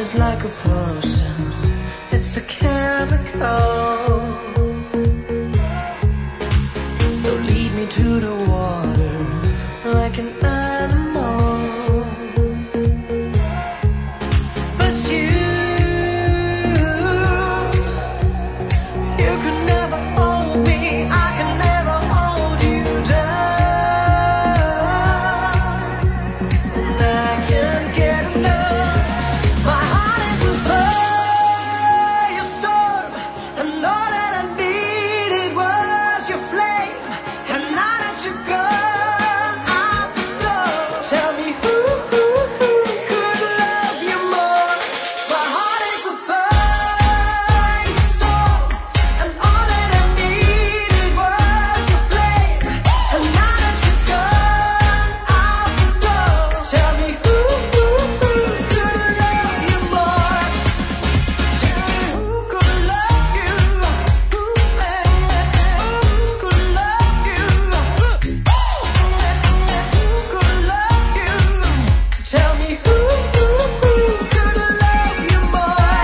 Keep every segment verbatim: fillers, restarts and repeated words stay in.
is like a potion, it's a chemical. So lead me to the water like an animal. But you, you could never hold me, I can never hold you down. And I can't get enough. My heart is a firestorm, and all that I needed was your flame. And now that you're gone out the door, tell me who, who, who could love you more? My heart is a firestorm, and all that I needed was your flame. And now that you're gone out the door, tell me who, who, who could love you more? Tell me who could love you? Who, man, who could love you? Who could love you? Tell me who, who, who could love you more?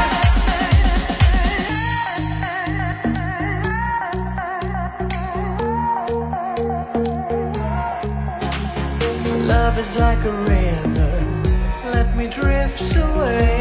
Love is like a river, let me drift away.